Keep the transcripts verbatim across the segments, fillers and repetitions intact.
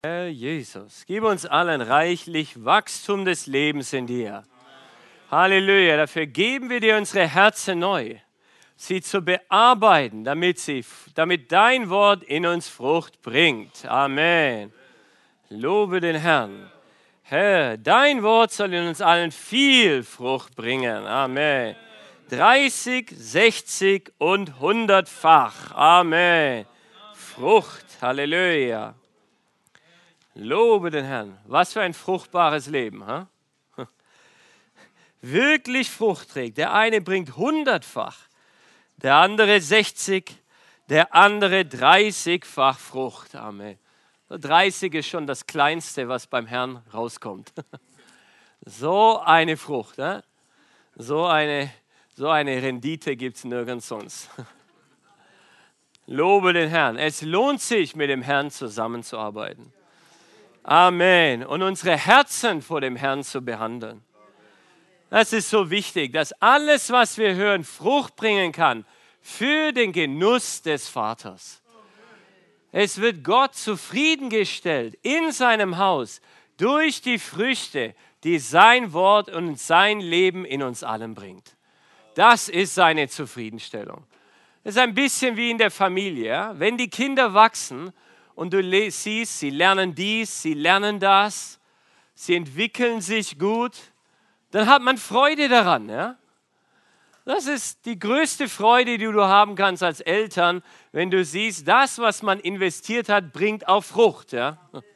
Herr Jesus, gib uns allen reichlich Wachstum des Lebens in dir. Halleluja, dafür geben wir dir unsere Herzen neu, sie zu bearbeiten, damit, sie, damit dein Wort in uns Frucht bringt. Amen. Lobe den Herrn. Herr, dein Wort soll in uns allen viel Frucht bringen. Amen. dreißig, sechzig und hundertfach. Amen. Frucht. Halleluja. Lobe den Herrn. Was für ein fruchtbares Leben. Ha? Wirklich Frucht trägt. Der eine bringt hundertfach, der andere sechzig, der andere dreißigfach Frucht. Amen. dreißig ist schon das Kleinste, was beim Herrn rauskommt. So eine Frucht, ne? so, eine, so eine Rendite gibt es nirgends sonst. Lobe den Herrn. Es lohnt sich, mit dem Herrn zusammenzuarbeiten. Amen. Und unsere Herzen vor dem Herrn zu behandeln. Das ist so wichtig, dass alles, was wir hören, Frucht bringen kann für den Genuss des Vaters. Es wird Gott zufriedengestellt in seinem Haus durch die Früchte, die sein Wort und sein Leben in uns allen bringt. Das ist seine Zufriedenstellung. Das ist ein bisschen wie in der Familie. Ja? Wenn die Kinder wachsen und du siehst, sie lernen dies, sie lernen das, sie entwickeln sich gut, dann hat man Freude daran. Ja? Das ist die größte Freude, die du haben kannst als Eltern, wenn du siehst, das, was man investiert hat, bringt auch Frucht. Ja?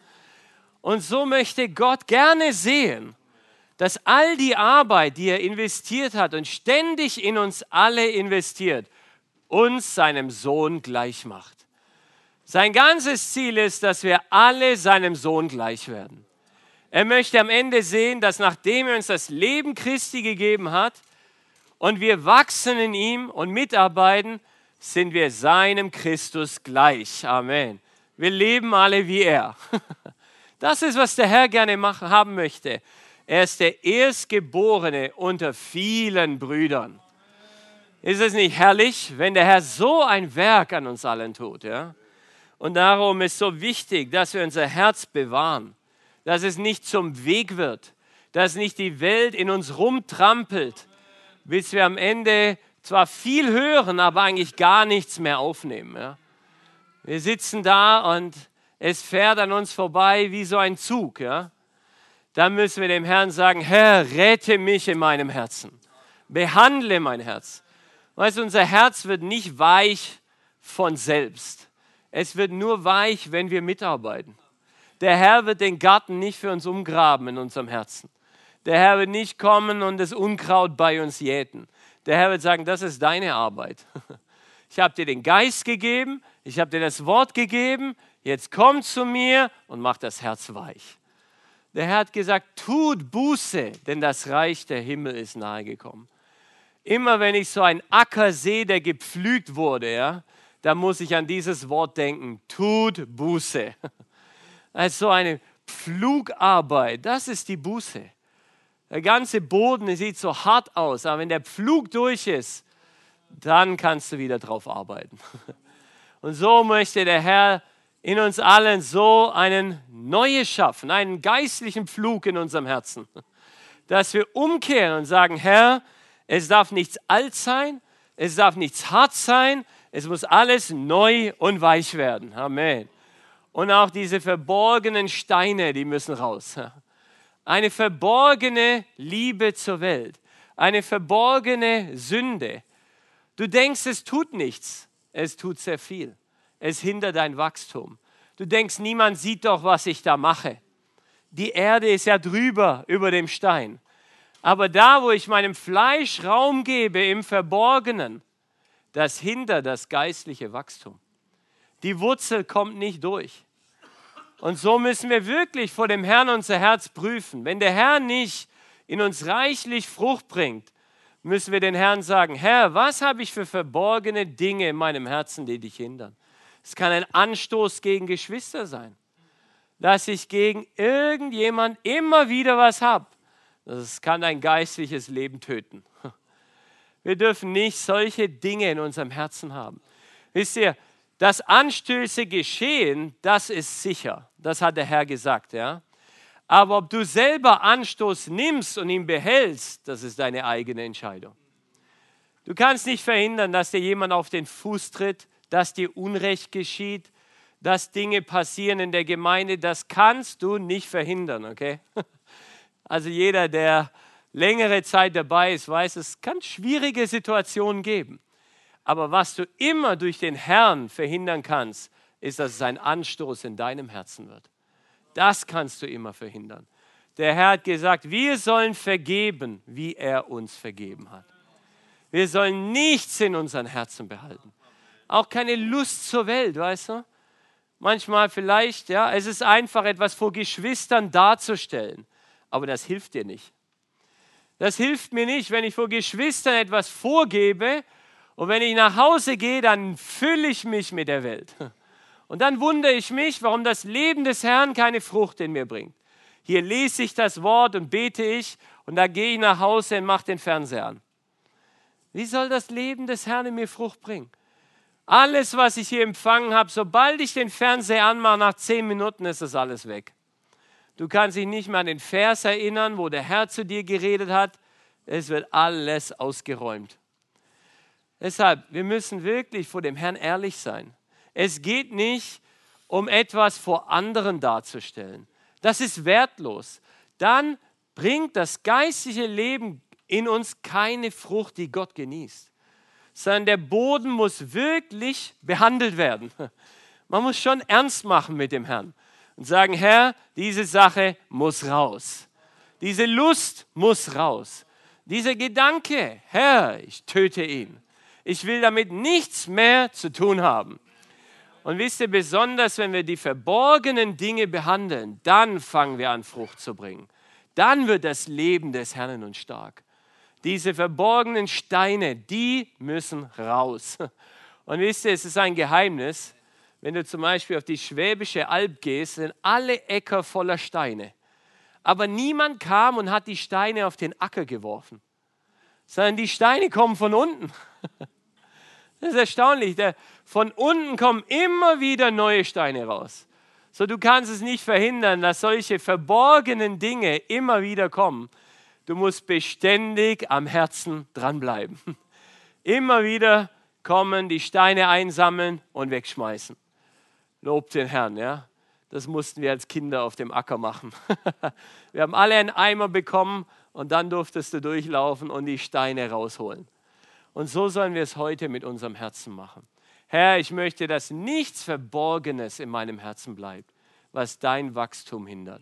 Und so möchte Gott gerne sehen, dass all die Arbeit, die er investiert hat und ständig in uns alle investiert, uns seinem Sohn gleich macht. Sein ganzes Ziel ist, dass wir alle seinem Sohn gleich werden. Er möchte am Ende sehen, dass nachdem er uns das Leben Christi gegeben hat und wir wachsen in ihm und mitarbeiten, sind wir seinem Christus gleich. Amen. Wir leben alle wie er. Das ist, was der Herr gerne machen, haben möchte. Er ist der Erstgeborene unter vielen Brüdern. Ist es nicht herrlich, wenn der Herr so ein Werk an uns allen tut? Ja? Und darum ist es so wichtig, dass wir unser Herz bewahren, dass es nicht zum Weg wird, dass nicht die Welt in uns rumtrampelt, bis wir am Ende zwar viel hören, aber eigentlich gar nichts mehr aufnehmen. Ja? Wir sitzen da und es fährt an uns vorbei wie so ein Zug. Ja? Dann müssen wir dem Herrn sagen, Herr, rette mich in meinem Herzen, behandle mein Herz. Weißt du, unser Herz wird nicht weich von selbst. Es wird nur weich, wenn wir mitarbeiten. Der Herr wird den Garten nicht für uns umgraben in unserem Herzen. Der Herr wird nicht kommen und das Unkraut bei uns jäten. Der Herr wird sagen, das ist deine Arbeit. Ich habe dir den Geist gegeben, ich habe dir das Wort gegeben, jetzt komm zu mir und mach das Herz weich. Der Herr hat gesagt, tut Buße, denn das Reich der Himmel ist nahegekommen. Immer wenn ich so einen Acker sehe, der gepflügt wurde, ja, da muss ich an dieses Wort denken, tut Buße. Also so eine Pflugarbeit, das ist die Buße. Der ganze Boden sieht so hart aus, aber wenn der Pflug durch ist, dann kannst du wieder drauf arbeiten. Und so möchte der Herr in uns allen so einen Neues schaffen, einen geistlichen Pflug in unserem Herzen, dass wir umkehren und sagen, Herr, es darf nichts alt sein, es darf nichts hart sein, es muss alles neu und weich werden. Amen. Und auch diese verborgenen Steine, die müssen raus. Eine verborgene Liebe zur Welt, eine verborgene Sünde. Du denkst, es tut nichts, es tut sehr viel. Es hindert dein Wachstum. Du denkst, niemand sieht doch, was ich da mache. Die Erde ist ja drüber über dem Stein. Aber da, wo ich meinem Fleisch Raum gebe im Verborgenen, das hindert das geistliche Wachstum. Die Wurzel kommt nicht durch. Und so müssen wir wirklich vor dem Herrn unser Herz prüfen. Wenn der Herr nicht in uns reichlich Frucht bringt, müssen wir den Herrn sagen, Herr, was habe ich für verborgene Dinge in meinem Herzen, die dich hindern? Es kann ein Anstoß gegen Geschwister sein, dass ich gegen irgendjemand immer wieder was habe. Das kann ein geistliches Leben töten. Wir dürfen nicht solche Dinge in unserem Herzen haben. Wisst ihr, Das Anstöße geschehen, das ist sicher. Das hat der Herr gesagt, ja. Aber ob du selber Anstoß nimmst und ihn behältst, das ist deine eigene Entscheidung. Du kannst nicht verhindern, dass dir jemand auf den Fuß tritt, dass dir Unrecht geschieht, dass Dinge passieren in der Gemeinde. Das kannst du nicht verhindern, okay? Also jeder, der längere Zeit dabei ist, weiß, es kann schwierige Situationen geben. Aber was du immer durch den Herrn verhindern kannst, ist, dass es ein Anstoß in deinem Herzen wird. Das kannst du immer verhindern. Der Herr hat gesagt, wir sollen vergeben, wie er uns vergeben hat. Wir sollen nichts in unseren Herzen behalten. Auch keine Lust zur Welt, weißt du? Manchmal vielleicht, ja, es ist einfach, etwas vor Geschwistern darzustellen. Aber das hilft dir nicht. Das hilft mir nicht, wenn ich vor Geschwistern etwas vorgebe und wenn ich nach Hause gehe, dann fülle ich mich mit der Welt. Und dann wundere ich mich, warum das Leben des Herrn keine Frucht in mir bringt. Hier lese ich das Wort und bete ich und da gehe ich nach Hause und mache den Fernseher an. Wie soll das Leben des Herrn in mir Frucht bringen? Alles, was ich hier empfangen habe, sobald ich den Fernseher anmache, nach zehn Minuten ist das alles weg. Du kannst dich nicht mehr an den Vers erinnern, wo der Herr zu dir geredet hat. Es wird alles ausgeräumt. Deshalb, wir müssen wirklich vor dem Herrn ehrlich sein. Es geht nicht, um etwas vor anderen darzustellen. Das ist wertlos. Dann bringt das geistliche Leben in uns keine Frucht, die Gott genießt. Sondern der Boden muss wirklich behandelt werden. Man muss schon ernst machen mit dem Herrn und sagen, Herr, diese Sache muss raus. Diese Lust muss raus. Dieser Gedanke, Herr, ich töte ihn. Ich will damit nichts mehr zu tun haben. Und wisst ihr, besonders wenn wir die verborgenen Dinge behandeln, dann fangen wir an, Frucht zu bringen. Dann wird das Leben des Herrn in uns stark. Diese verborgenen Steine, die müssen raus. Und wisst ihr, es ist ein Geheimnis, wenn du zum Beispiel auf die Schwäbische Alb gehst, sind alle Äcker voller Steine. Aber niemand kam und hat die Steine auf den Acker geworfen, sondern die Steine kommen von unten. Das ist erstaunlich. Von unten kommen immer wieder neue Steine raus. So, du kannst es nicht verhindern, dass solche verborgenen Dinge immer wieder kommen. Du musst beständig am Herzen dranbleiben. Immer wieder kommen, die Steine einsammeln und wegschmeißen. Lob den Herrn, ja. Das mussten wir als Kinder auf dem Acker machen. Wir haben alle einen Eimer bekommen und dann durftest du durchlaufen und die Steine rausholen. Und so sollen wir es heute mit unserem Herzen machen. Herr, ich möchte, dass nichts Verborgenes in meinem Herzen bleibt, was dein Wachstum hindert.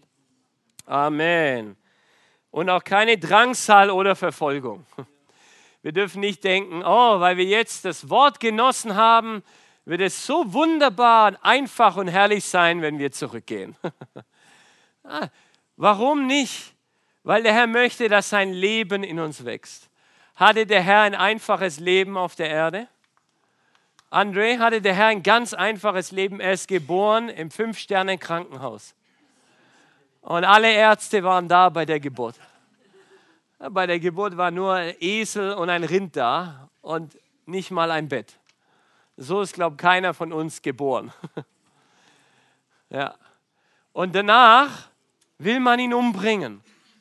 Amen. Und auch keine Drangsal oder Verfolgung. Wir dürfen nicht denken, oh, weil wir jetzt das Wort genossen haben, wird es so wunderbar und einfach und herrlich sein, wenn wir zurückgehen. ah, warum nicht? Weil der Herr möchte, dass sein Leben in uns wächst. Hatte der Herr ein einfaches Leben auf der Erde? André, hatte der Herr ein ganz einfaches Leben. Er ist geboren im Fünf-Sterne-Krankenhaus. Und alle Ärzte waren da bei der Geburt. Bei der Geburt war nur ein Esel und ein Rind da und nicht mal ein Bett. So ist, glaube ich, keiner von uns geboren. Ja. Und danach will man ihn umbringen.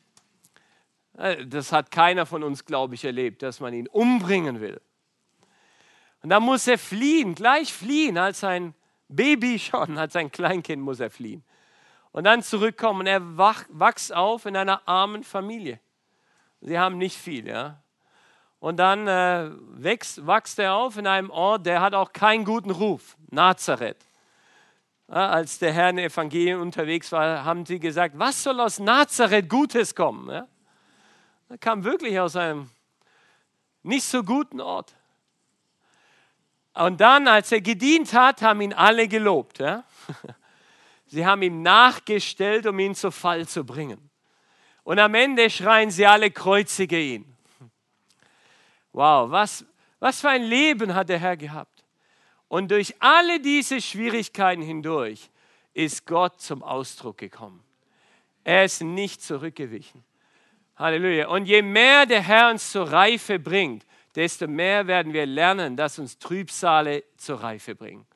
Das hat keiner von uns, glaube ich, erlebt, dass man ihn umbringen will. Und dann muss er fliehen, gleich fliehen, als ein Baby schon, als ein Kleinkind muss er fliehen. Und dann zurückkommen und er wach, wächst auf in einer armen Familie. Sie haben nicht viel, ja. Und dann äh, wächst, wächst er auf in einem Ort, der hat auch keinen guten Ruf, Nazareth. Ja, als der Herr in den Evangelien unterwegs war, haben sie gesagt, was soll aus Nazareth Gutes kommen? Ja? Er kam wirklich aus einem nicht so guten Ort. Und dann, als er gedient hat, haben ihn alle gelobt. Ja? Sie haben ihm nachgestellt, um ihn zu Fall zu bringen. Und am Ende schreien sie alle, kreuzige ihn. Wow, was, was für ein Leben hat der Herr gehabt. Und durch alle diese Schwierigkeiten hindurch ist Gott zum Ausdruck gekommen. Er ist nicht zurückgewichen. Halleluja. Und je mehr der Herr uns zur Reife bringt, desto mehr werden wir lernen, dass uns Trübsale zur Reife bringen.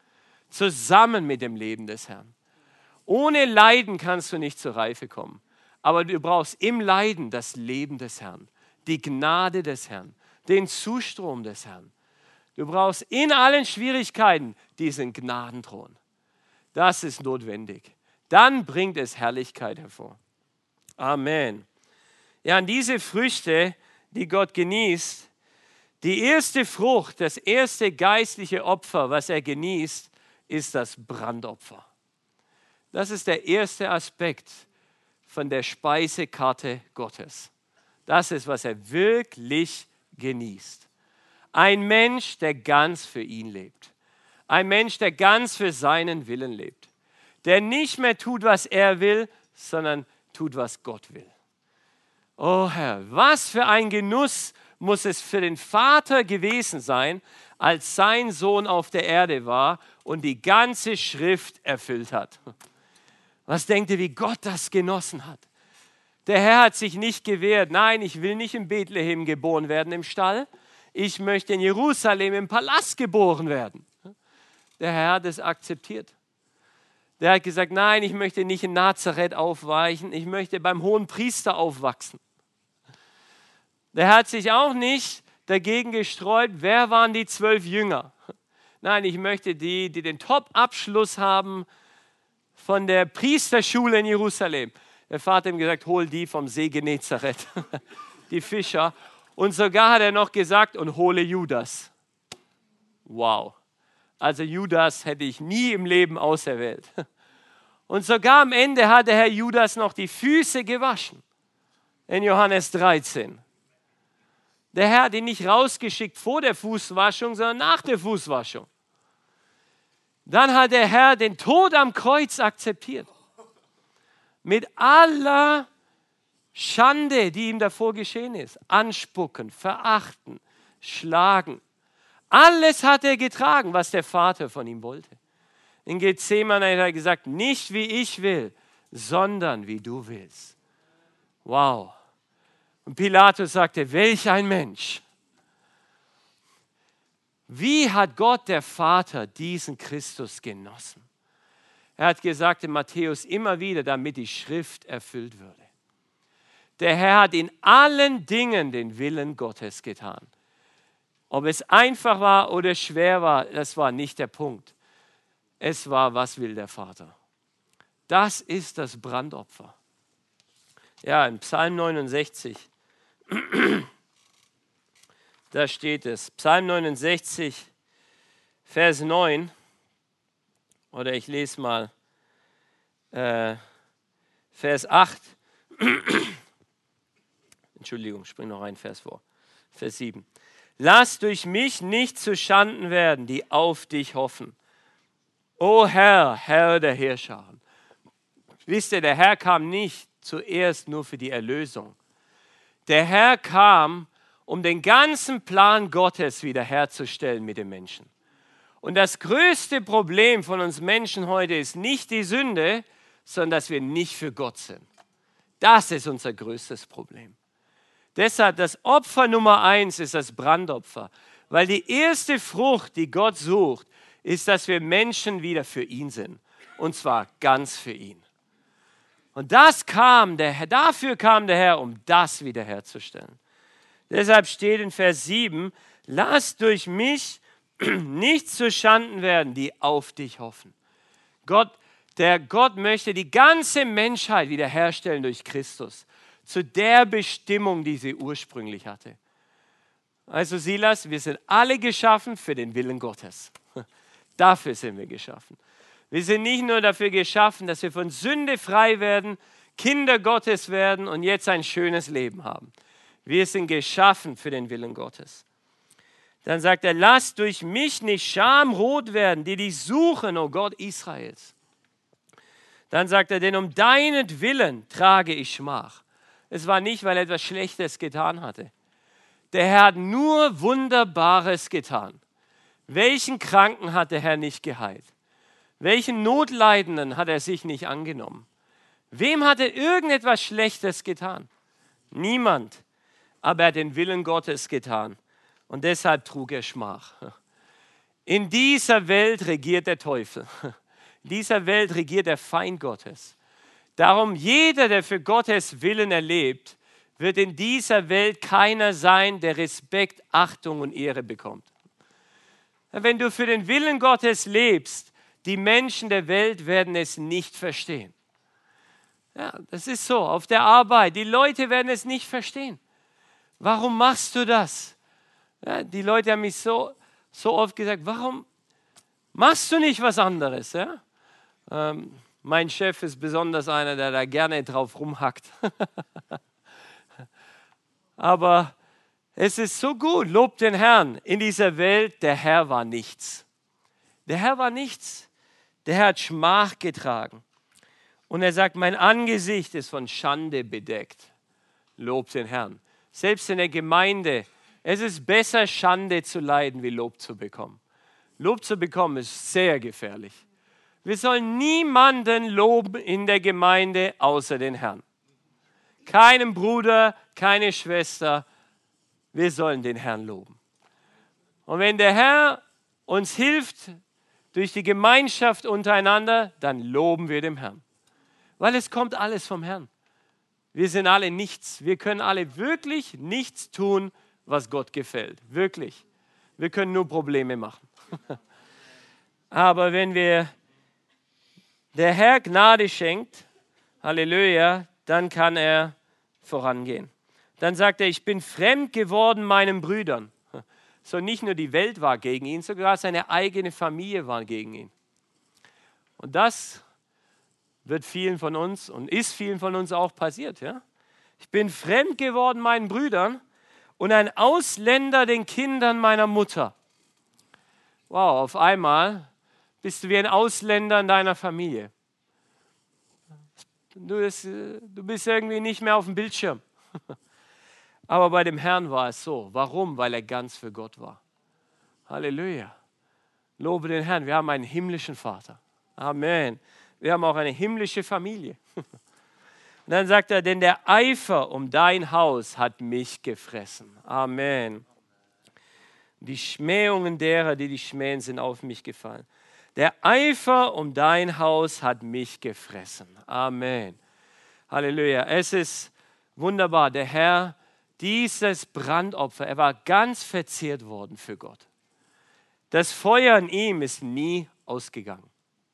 zusammen mit dem Leben des Herrn. Ohne Leiden kannst du nicht zur Reife kommen. Aber du brauchst im Leiden das Leben des Herrn, die Gnade des Herrn, den Zustrom des Herrn. Du brauchst in allen Schwierigkeiten diesen Gnadenthron. Das ist notwendig. Dann bringt es Herrlichkeit hervor. Amen. Ja, und diese Früchte, die Gott genießt, die erste Frucht, das erste geistliche Opfer, was er genießt, ist das Brandopfer. Das ist der erste Aspekt von der Speisekarte Gottes. Das ist, was er wirklich genießt. Ein Mensch, der ganz für ihn lebt. Ein Mensch, der ganz für seinen Willen lebt. Der nicht mehr tut, was er will, sondern tut, was Gott will. Oh Herr, was für ein Genuss muss es für den Vater gewesen sein, als sein Sohn auf der Erde war und die ganze Schrift erfüllt hat. Was denkt ihr, wie Gott das genossen hat? Der Herr hat sich nicht gewehrt. Nein, ich will nicht in Bethlehem geboren werden im Stall. Ich möchte in Jerusalem im Palast geboren werden. Der Herr hat es akzeptiert. Der hat gesagt, nein, ich möchte nicht in Nazareth aufweichen. Ich möchte beim hohen Priester aufwachsen. Der hat sich auch nicht dagegen gesträubt, wer waren die zwölf Jünger. Nein, ich möchte die, die den Top-Abschluss haben von der Priesterschule in Jerusalem. Der Vater hat ihm gesagt, hol die vom See Genezareth, die Fischer. Und sogar hat er noch gesagt, und hole Judas. Wow. Also Judas hätte ich nie im Leben auserwählt. Und sogar am Ende hat der Herr Judas noch die Füße gewaschen. In Johannes dreizehn. Der Herr hat ihn nicht rausgeschickt vor der Fußwaschung, sondern nach der Fußwaschung. Dann hat der Herr den Tod am Kreuz akzeptiert. Mit aller Schande, die ihm davor geschehen ist. Anspucken, verachten, schlagen. Alles hat er getragen, was der Vater von ihm wollte. In Gethsemane hat er gesagt, nicht wie ich will, sondern wie du willst. Wow. Und Pilatus sagte, welch ein Mensch. Wie hat Gott, der Vater, diesen Christus genossen? Er hat gesagt in Matthäus immer wieder, damit die Schrift erfüllt würde. Der Herr hat in allen Dingen den Willen Gottes getan. Ob es einfach war oder schwer war, das war nicht der Punkt. Es war, was will der Vater? Das ist das Brandopfer. Ja, in Psalm neunundsechzig, da steht es, Psalm neunundsechzig, Vers neun, oder ich lese mal äh, Vers acht, Entschuldigung, ich springe noch einen Vers vor, Vers sieben. Lass durch mich nicht zu Schanden werden, die auf dich hoffen. O Herr, Herr der Heerscharen. Wisst ihr, der Herr kam nicht zuerst nur für die Erlösung. Der Herr kam, um den ganzen Plan Gottes wiederherzustellen mit den Menschen. Und das größte Problem von uns Menschen heute ist nicht die Sünde, sondern dass wir nicht für Gott sind. Das ist unser größtes Problem. Deshalb das Opfer Nummer eins ist das Brandopfer, weil die erste Frucht, die Gott sucht, ist, dass wir Menschen wieder für ihn sind. Und zwar ganz für ihn. Und das kam der Herr, dafür kam der Herr, um das wiederherzustellen. Deshalb steht in Vers sieben, lass durch mich nicht zu Schanden werden, die auf dich hoffen. Gott, der Gott möchte die ganze Menschheit wiederherstellen durch Christus, zu der Bestimmung, die sie ursprünglich hatte. Also Silas, wir sind alle geschaffen für den Willen Gottes. Dafür sind wir geschaffen. Wir sind nicht nur dafür geschaffen, dass wir von Sünde frei werden, Kinder Gottes werden und jetzt ein schönes Leben haben. Wir sind geschaffen für den Willen Gottes. Dann sagt er, lass durch mich nicht schamrot werden, die dich suchen, o Gott Israels. Dann sagt er, denn um deinetwillen trage ich Schmach. Es war nicht, weil er etwas Schlechtes getan hatte. Der Herr hat nur Wunderbares getan. Welchen Kranken hat der Herr nicht geheilt? Welchen Notleidenden hat er sich nicht angenommen? Wem hat er irgendetwas Schlechtes getan? Niemand. Aber er hat den Willen Gottes getan. Und deshalb trug er Schmach. In dieser Welt regiert der Teufel. In dieser Welt regiert der Feind Gottes. Darum, jeder, der für Gottes Willen erlebt, wird in dieser Welt keiner sein, der Respekt, Achtung und Ehre bekommt. Wenn du für den Willen Gottes lebst, die Menschen der Welt werden es nicht verstehen. Ja, das ist so, auf der Arbeit, die Leute werden es nicht verstehen. Warum machst du das? Ja, die Leute haben mich so, so oft gesagt, warum machst du nicht was anderes? Ja? Ähm, mein Chef ist besonders einer, der da gerne drauf rumhackt. Aber es ist so gut, lobt den Herrn. In dieser Welt, der Herr war nichts. Der Herr war nichts. Der Herr hat Schmach getragen. Und er sagt, mein Angesicht ist von Schande bedeckt. Lobt den Herrn. Selbst in der Gemeinde, es ist besser, Schande zu leiden, wie Lob zu bekommen. Lob zu bekommen ist sehr gefährlich. Wir sollen niemanden loben in der Gemeinde außer den Herrn. Keinen Bruder, keine Schwester. Wir sollen den Herrn loben. Und wenn der Herr uns hilft durch die Gemeinschaft untereinander, dann loben wir dem Herrn. Weil es kommt alles vom Herrn. Wir sind alle nichts. Wir können alle wirklich nichts tun, was Gott gefällt. Wirklich. Wir können nur Probleme machen. Aber wenn wir der Herr Gnade schenkt, Halleluja, dann kann er vorangehen. Dann sagt er, ich bin fremd geworden meinen Brüdern. So nicht nur die Welt war gegen ihn, sogar seine eigene Familie war gegen ihn. Und das wird vielen von uns und ist vielen von uns auch passiert. Ja? Ich bin fremd geworden meinen Brüdern und ein Ausländer den Kindern meiner Mutter. Wow, auf einmal bist du wie ein Ausländer in deiner Familie. Du bist, du bist irgendwie nicht mehr auf dem Bildschirm. Aber bei dem Herrn war es so. Warum? Weil er ganz für Gott war. Halleluja. Lobe den Herrn. Wir haben einen himmlischen Vater. Amen. Wir haben auch eine himmlische Familie. Und dann sagt er, denn der Eifer um dein Haus hat mich gefressen. Amen. Die Schmähungen derer, die dich schmähen, sind auf mich gefallen. Der Eifer um dein Haus hat mich gefressen. Amen. Halleluja. Es ist wunderbar. Der Herr, dieses Brandopfer, er war ganz verzehrt worden für Gott. Das Feuer in ihm ist nie ausgegangen.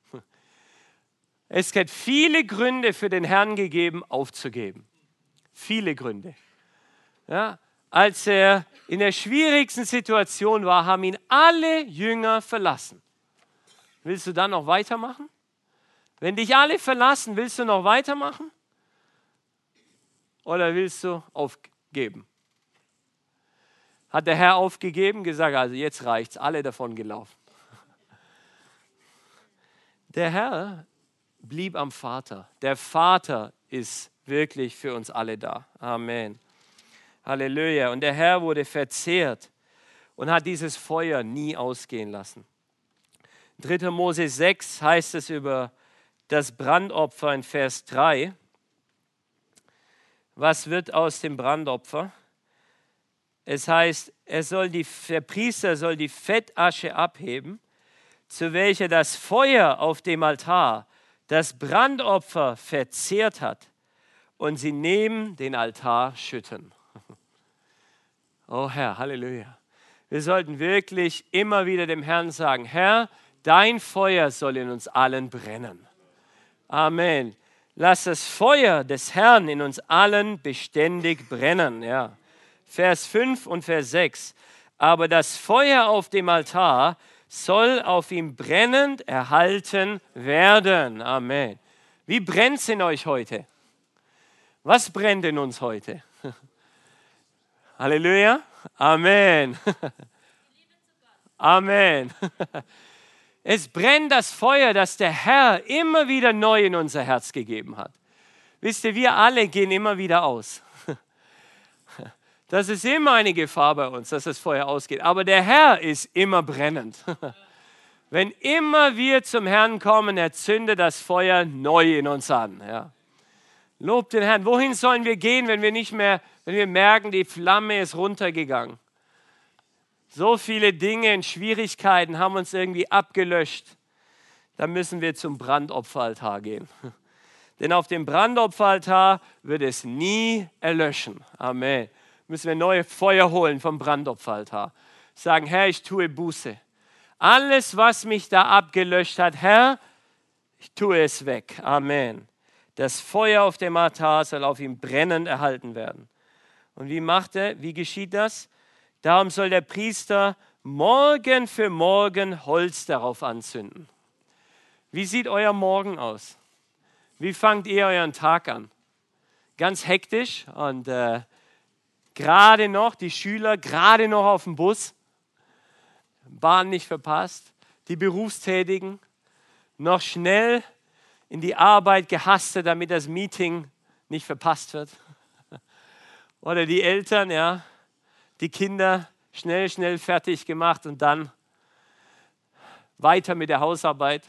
Es hat viele Gründe für den Herrn gegeben, aufzugeben. Viele Gründe. Ja, als er in der schwierigsten Situation war, haben ihn alle Jünger verlassen. Willst du dann noch weitermachen? Wenn dich alle verlassen, willst du noch weitermachen? Oder willst du aufgeben? Hat der Herr aufgegeben, gesagt, also jetzt reicht's, alle davon gelaufen. Der Herr blieb am Vater. Der Vater ist wirklich für uns alle da. Amen. Halleluja. Und der Herr wurde verzehrt und hat dieses Feuer nie ausgehen lassen. dritter Mose sechs heißt es über das Brandopfer in Vers drei. Was wird aus dem Brandopfer? Es heißt, er soll die, der Priester soll die Fettasche abheben, zu welcher das Feuer auf dem Altar das Brandopfer verzehrt hat, und sie neben den Altar schütten. Oh Herr, Halleluja. Wir sollten wirklich immer wieder dem Herrn sagen, Herr, dein Feuer soll in uns allen brennen. Amen. Lass das Feuer des Herrn in uns allen beständig brennen. Ja. Vers fünf und Vers sechs. Aber das Feuer auf dem Altar soll auf ihm brennend erhalten werden. Amen. Wie brennt es in euch heute? Was brennt in uns heute? Halleluja. Amen. Amen. Es brennt das Feuer, das der Herr immer wieder neu in unser Herz gegeben hat. Wisst ihr, wir alle gehen immer wieder aus. Das ist immer eine Gefahr bei uns, dass das Feuer ausgeht. Aber der Herr ist immer brennend. Wenn immer wir zum Herrn kommen, er zündet das Feuer neu in uns an. Ja. Lobt den Herrn. Wohin sollen wir gehen, wenn wir nicht mehr, wenn wir merken, die Flamme ist runtergegangen? So viele Dinge und Schwierigkeiten haben uns irgendwie abgelöscht. Da müssen wir zum Brandopferaltar gehen. Denn auf dem Brandopferaltar wird es nie erlöschen. Amen. Müssen wir neue Feuer holen vom Brandopferaltar. Sagen, Herr, ich tue Buße. Alles, was mich da abgelöscht hat, Herr, ich tue es weg. Amen. Das Feuer auf dem Altar soll auf ihm brennend erhalten werden. Und wie macht er? Wie geschieht das? Darum soll der Priester Morgen für Morgen Holz darauf anzünden. Wie sieht euer Morgen aus? Wie fangt ihr euren Tag an? Ganz hektisch und äh, gerade noch, die Schüler gerade noch auf dem Bus, Bahn nicht verpasst, die Berufstätigen noch schnell in die Arbeit gehastet, damit das Meeting nicht verpasst wird. Oder die Eltern, ja, die Kinder schnell, schnell fertig gemacht und dann weiter mit der Hausarbeit.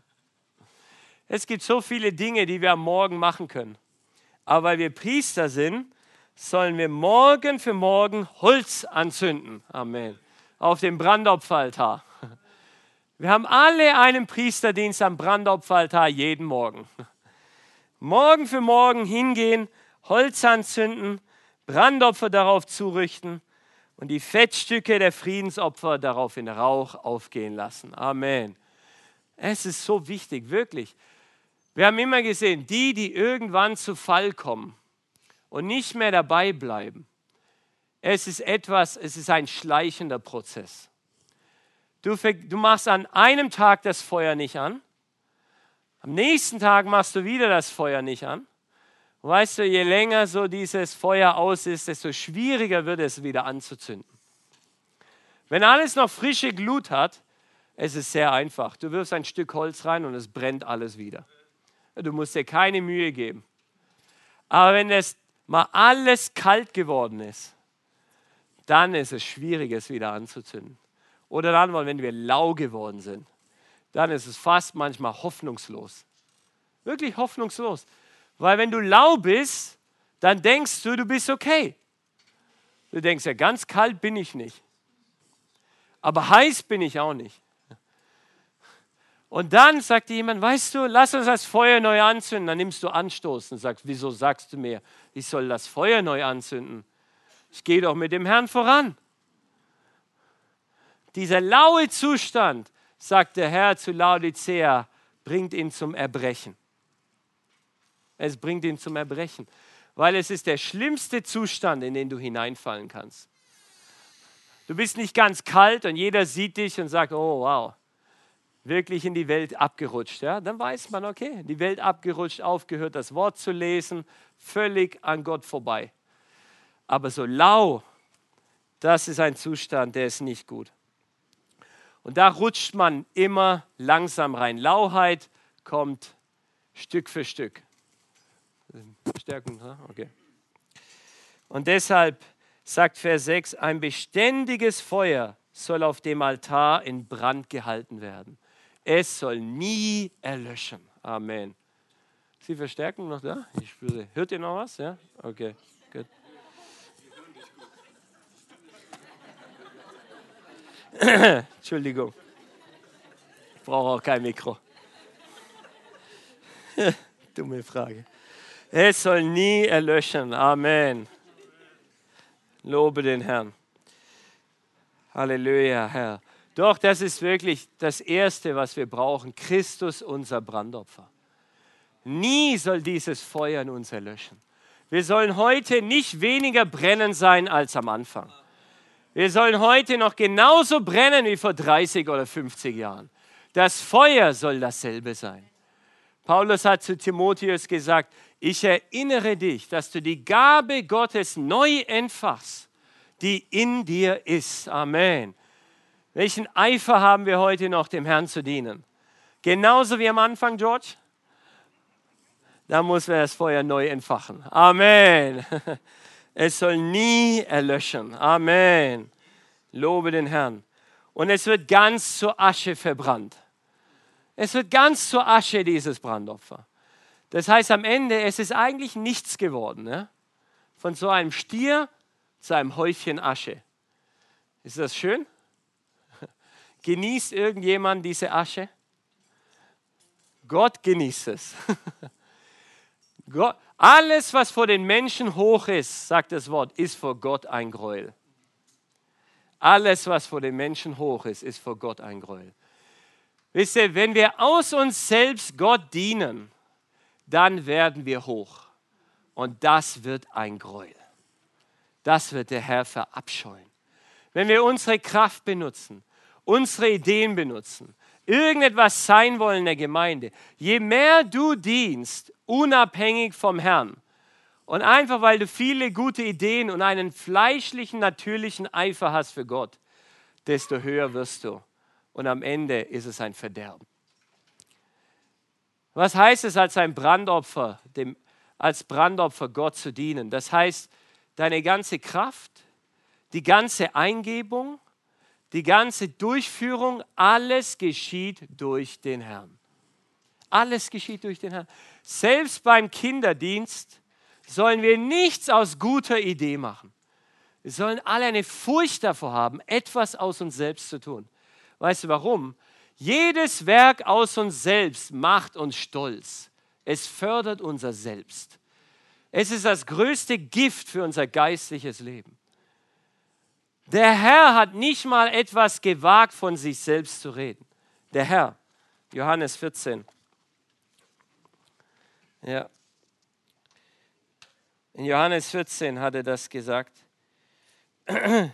Es gibt so viele Dinge, die wir am Morgen machen können. Aber weil wir Priester sind, sollen wir Morgen für Morgen Holz anzünden. Amen. Auf dem Brandopferaltar. Wir haben alle einen Priesterdienst am Brandopferaltar jeden Morgen. Morgen für Morgen hingehen, Holz anzünden, Brandopfer darauf zurichten und die Fettstücke der Friedensopfer darauf in Rauch aufgehen lassen. Amen. Es ist so wichtig, wirklich. Wir haben immer gesehen, die, die irgendwann zu Fall kommen und nicht mehr dabei bleiben, es ist etwas, es ist ein schleichender Prozess. Du, du machst an einem Tag das Feuer nicht an, am nächsten Tag machst du wieder das Feuer nicht an. Und weißt du, je länger so dieses Feuer aus ist, desto schwieriger wird es wieder anzuzünden. Wenn alles noch frische Glut hat, es ist sehr einfach. Du wirfst ein Stück Holz rein und es brennt alles wieder. Du musst dir keine Mühe geben. Aber wenn es mal alles kalt geworden ist, dann ist es schwierig, es wieder anzuzünden. Oder dann, wenn wir lau geworden sind, dann ist es fast manchmal hoffnungslos. Wirklich hoffnungslos. Weil wenn du lau bist, dann denkst du, du bist okay. Du denkst, ja, ganz kalt bin ich nicht. Aber heiß bin ich auch nicht. Und dann sagt dir jemand, weißt du, lass uns das Feuer neu anzünden. Dann nimmst du Anstoß und sagst, wieso sagst du mir, ich soll das Feuer neu anzünden? Ich gehe doch mit dem Herrn voran. Dieser laue Zustand, sagt der Herr zu Laodicea, bringt ihn zum Erbrechen. Es bringt ihn zum Erbrechen, weil es ist der schlimmste Zustand, in den du hineinfallen kannst. Du bist nicht ganz kalt und jeder sieht dich und sagt, oh wow, wirklich in die Welt abgerutscht. Ja? Dann weiß man, okay, die Welt abgerutscht, aufgehört, das Wort zu lesen, völlig an Gott vorbei. Aber so lau, das ist ein Zustand, der ist nicht gut. Und da rutscht man immer langsam rein. Lauheit kommt Stück für Stück. Stärken, okay. Und deshalb sagt Vers sechs, ein beständiges Feuer soll auf dem Altar in Brand gehalten werden. Es soll nie erlöschen. Amen. Ist die Verstärkung noch da? Ich spüre. Hört ihr noch was? Ja? Okay, gut. Entschuldigung. Ich brauche auch kein Mikro. Dumme Frage. Es soll nie erlöschen. Amen. Lobe den Herrn. Halleluja, Herr. Doch, das ist wirklich das Erste, was wir brauchen. Christus, unser Brandopfer. Nie soll dieses Feuer in uns erlöschen. Wir sollen heute nicht weniger brennen sein als am Anfang. Wir sollen heute noch genauso brennen wie vor dreißig oder fünfzig Jahren. Das Feuer soll dasselbe sein. Paulus hat zu Timotheus gesagt, ich erinnere dich, dass du die Gabe Gottes neu entfachst, die in dir ist. Amen. Welchen Eifer haben wir heute noch, dem Herrn zu dienen? Genauso wie am Anfang, George? Da muss man das Feuer neu entfachen. Amen. Es soll nie erlöschen. Amen. Lobe den Herrn. Und es wird ganz zur Asche verbrannt. Es wird ganz zur Asche, dieses Brandopfer. Das heißt am Ende, es ist eigentlich nichts geworden. Ne? Von so einem Stier zu einem Häufchen Asche. Ist das schön? Genießt irgendjemand diese Asche? Gott genießt es. Gott, alles, was vor den Menschen hoch ist, sagt das Wort, ist vor Gott ein Gräuel. Alles, was vor den Menschen hoch ist, ist vor Gott ein Gräuel. Wisst ihr, wenn wir aus uns selbst Gott dienen, dann werden wir hoch. Und das wird ein Gräuel. Das wird der Herr verabscheuen. Wenn wir unsere Kraft benutzen, unsere Ideen benutzen, irgendetwas sein wollen in der Gemeinde, je mehr du dienst, unabhängig vom Herrn, und einfach weil du viele gute Ideen und einen fleischlichen, natürlichen Eifer hast für Gott, desto höher wirst du. Und am Ende ist es ein Verderben. Was heißt es, als ein Brandopfer, dem, als Brandopfer Gott zu dienen? Das heißt, deine ganze Kraft, die ganze Eingebung, die ganze Durchführung, alles geschieht durch den Herrn. Alles geschieht durch den Herrn. Selbst beim Kinderdienst sollen wir nichts aus guter Idee machen. Wir sollen alle eine Furcht davor haben, etwas aus uns selbst zu tun. Weißt du warum? Jedes Werk aus uns selbst macht uns stolz. Es fördert unser Selbst. Es ist das größte Gift für unser geistliches Leben. Der Herr hat nicht mal etwas gewagt, von sich selbst zu reden. Der Herr, Johannes vierzehn. Ja. In Johannes vierzehn hat er das gesagt. äh,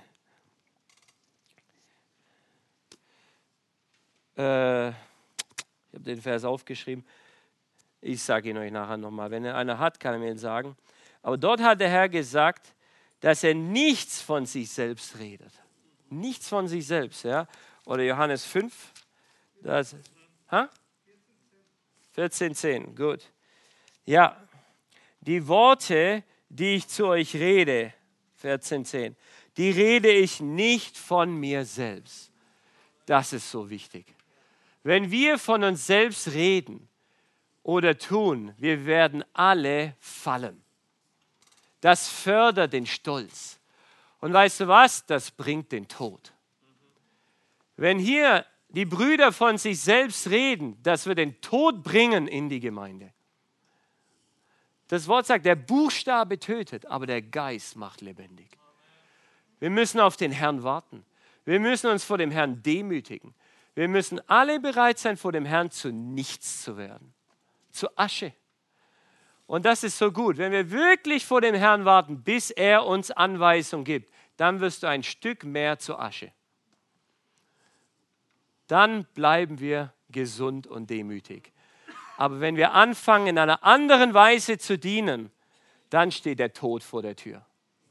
ich habe den Vers aufgeschrieben. Ich sage ihn euch nachher nochmal. Wenn er einer hat, kann er mir ihn sagen. Aber dort hat der Herr gesagt, dass er nichts von sich selbst redet. Nichts von sich selbst. Ja? Oder Johannes fünf. Das, ha? vierzehn zehn, gut. Ja, die Worte, die ich zu euch rede, vierzehn zehn, die rede ich nicht von mir selbst. Das ist so wichtig. Wenn wir von uns selbst reden oder tun, wir werden alle fallen. Das fördert den Stolz. Und weißt du was? Das bringt den Tod. Wenn hier die Brüder von sich selbst reden, das wird den Tod bringen in die Gemeinde. Das Wort sagt, der Buchstabe tötet, aber der Geist macht lebendig. Wir müssen auf den Herrn warten. Wir müssen uns vor dem Herrn demütigen. Wir müssen alle bereit sein, vor dem Herrn zu nichts zu werden. Zu Asche. Und das ist so gut. Wenn wir wirklich vor dem Herrn warten, bis er uns Anweisung gibt, dann wirst du ein Stück mehr zu Asche. Dann bleiben wir gesund und demütig. Aber wenn wir anfangen, in einer anderen Weise zu dienen, dann steht der Tod vor der Tür.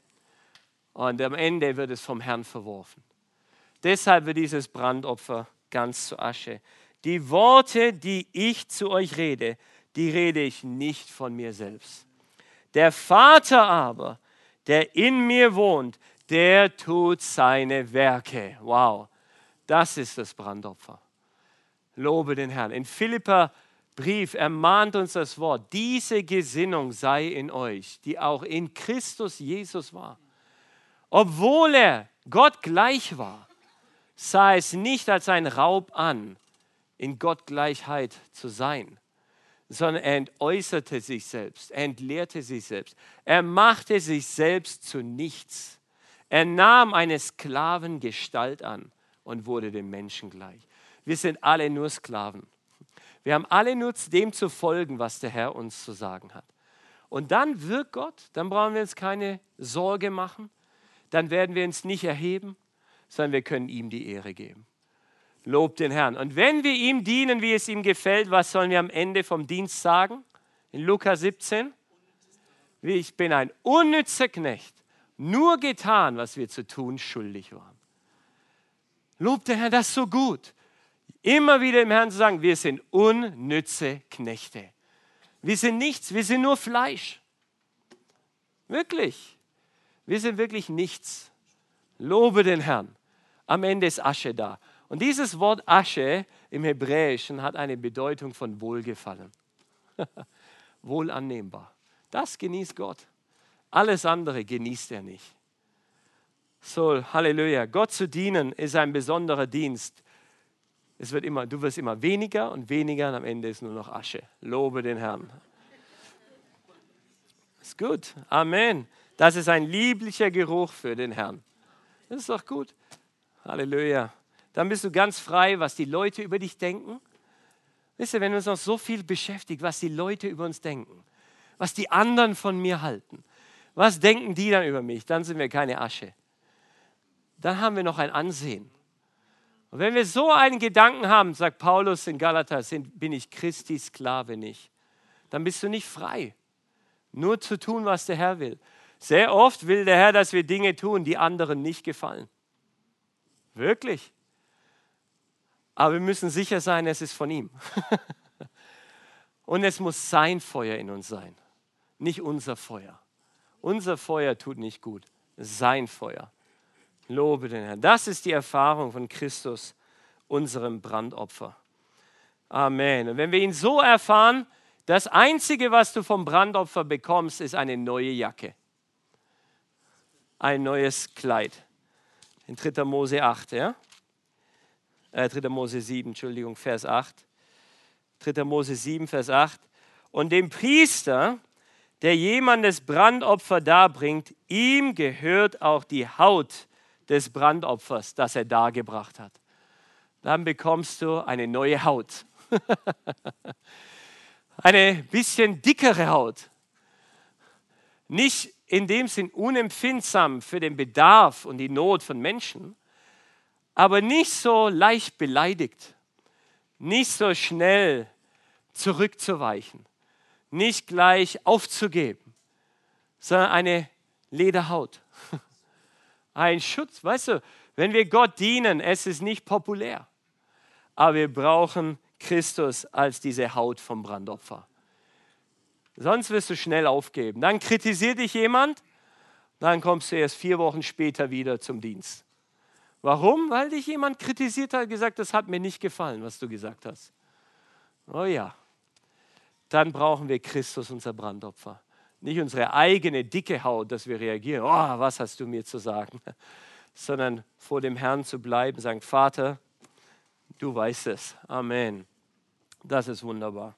Und am Ende wird es vom Herrn verworfen. Deshalb wird dieses Brandopfer ganz zu Asche. Die Worte, die ich zu euch rede, die rede ich nicht von mir selbst. Der Vater aber, der in mir wohnt, der tut seine Werke. Wow, das ist das Brandopfer. Lobe den Herrn. In Philipper Brief ermahnt uns das Wort, diese Gesinnung sei in euch, die auch in Christus Jesus war. Obwohl er Gott gleich war, sah es nicht als ein Raub an, in Gottgleichheit zu sein, sondern er entäußerte sich selbst, er entleerte sich selbst. Er machte sich selbst zu nichts. Er nahm eine Sklavengestalt an und wurde dem Menschen gleich. Wir sind alle nur Sklaven. Wir haben alle nur dem zu folgen, was der Herr uns zu sagen hat. Und dann wirkt Gott, dann brauchen wir uns keine Sorge machen, dann werden wir uns nicht erheben, sondern wir können ihm die Ehre geben. Lobt den Herrn. Und wenn wir ihm dienen, wie es ihm gefällt, was sollen wir am Ende vom Dienst sagen? In Lukas siebzehn. Ich bin ein unnützer Knecht, nur getan, was wir zu tun schuldig waren. Lobt den Herrn, das ist so gut. Immer wieder im Herrn zu sagen, wir sind unnütze Knechte. Wir sind nichts, wir sind nur Fleisch. Wirklich. Wir sind wirklich nichts. Lobe den Herrn. Am Ende ist Asche da. Und dieses Wort Asche im Hebräischen hat eine Bedeutung von Wohlgefallen. Wohlannehmbar. Das genießt Gott. Alles andere genießt er nicht. So, Halleluja. Gott zu dienen ist ein besonderer Dienst. Es wird immer, du wirst immer weniger und weniger und am Ende ist nur noch Asche. Lobe den Herrn. Ist gut. Amen. Das ist ein lieblicher Geruch für den Herrn. Das ist doch gut. Halleluja. Dann bist du ganz frei, was die Leute über dich denken. Wisst ihr, wenn uns noch so viel beschäftigt, was die Leute über uns denken, was die anderen von mir halten, was denken die dann über mich, dann sind wir keine Asche. Dann haben wir noch ein Ansehen. Und wenn wir so einen Gedanken haben, sagt Paulus in Galater, bin ich Christi Sklave nicht, dann bist du nicht frei, nur zu tun, was der Herr will. Sehr oft will der Herr, dass wir Dinge tun, die anderen nicht gefallen. Wirklich. Aber wir müssen sicher sein, es ist von ihm. Und es muss sein Feuer in uns sein, nicht unser Feuer. Unser Feuer tut nicht gut, sein Feuer. Lobe den Herrn. Das ist die Erfahrung von Christus, unserem Brandopfer. Amen. Und wenn wir ihn so erfahren, das Einzige, was du vom Brandopfer bekommst, ist eine neue Jacke. Ein neues Kleid. In dritter Mose acht, ja? Äh, dritter Mose sieben, Entschuldigung, Vers acht. dritter Mose sieben, Vers acht. Und dem Priester, der jemandes Brandopfer darbringt, ihm gehört auch die Haut des Brandopfers, das er dargebracht hat. Dann bekommst du eine neue Haut. Eine bisschen dickere Haut. Nicht in dem Sinn unempfindsam für den Bedarf und die Not von Menschen, aber nicht so leicht beleidigt, nicht so schnell zurückzuweichen, nicht gleich aufzugeben, sondern eine Lederhaut. Ein Schutz, weißt du, wenn wir Gott dienen, es ist nicht populär, aber wir brauchen Christus als diese Haut vom Brandopfer. Sonst wirst du schnell aufgeben. Dann kritisiert dich jemand, dann kommst du erst vier Wochen später wieder zum Dienst. Warum? Weil dich jemand kritisiert hat, gesagt, das hat mir nicht gefallen, was du gesagt hast. Oh ja, dann brauchen wir Christus, unser Brandopfer. Nicht unsere eigene dicke Haut, dass wir reagieren, oh, was hast du mir zu sagen, sondern vor dem Herrn zu bleiben, sagen, Vater, du weißt es. Amen. Das ist wunderbar.